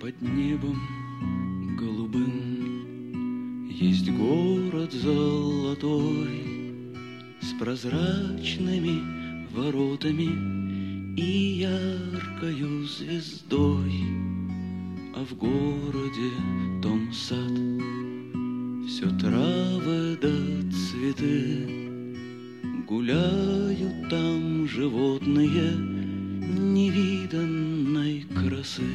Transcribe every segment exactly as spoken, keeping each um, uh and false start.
Под небом голубым есть город золотой с прозрачными воротами и яркою звездой, а в городе том сад, все травы да цветы, гуляют там животные невиданной красы.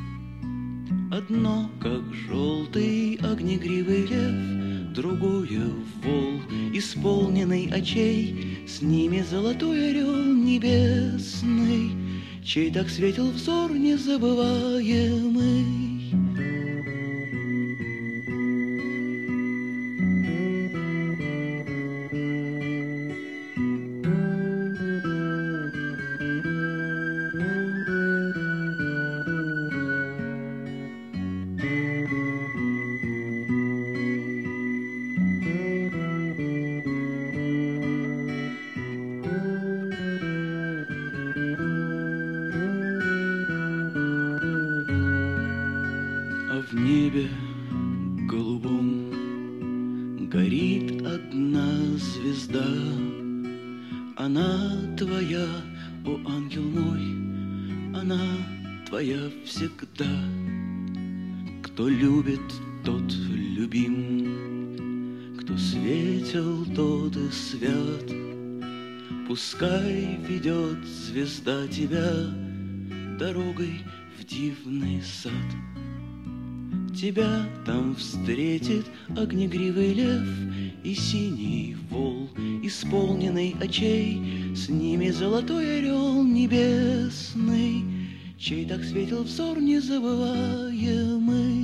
Одно, как желтый огнегривый лев, другое — вол, исполненный очей, с ними золотой орел небесный, чей так светил взор незабываемый. В небе голубом горит одна звезда. Она твоя, о ангел мой, она твоя всегда. Кто любит, тот любим, кто светел, тот и свят. Пускай ведет звезда тебя дорогой в дивный сад. Тебя там встретит огнегривый лев и синий вол, исполненный очей, с ними золотой орел небесный, чей так светил взор незабываемый.